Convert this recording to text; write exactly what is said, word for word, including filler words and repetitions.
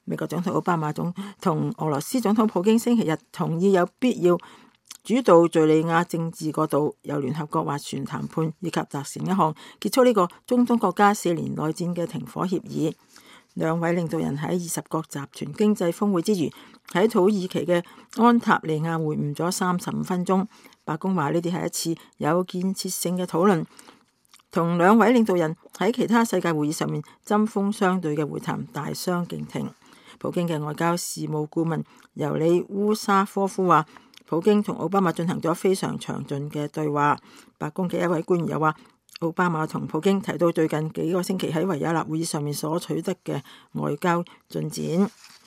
美國總統奧巴馬總同俄羅斯總統普京星期日同意有必要主導敘利亞政治過渡，由聯合國斡旋談判，以及達成一項結束呢個中東國家四年內戰嘅停火協議。兩位領導人喺二十國集團經濟峰會之餘，喺土耳其嘅安塔利亞會晤咗三十五分鐘。白宮話呢啲係一次有建設性嘅討論，同兩位領導人喺其他世界會議上面針鋒相對嘅會談大相徑庭。普京嘅外交事務顧問尤里烏沙科夫話，普京同奧巴馬進行咗非常詳盡嘅對話。白宮嘅一位官員又話，奧巴馬同普京提到最近幾個星期喺維也納會議上面所取得嘅外交進展。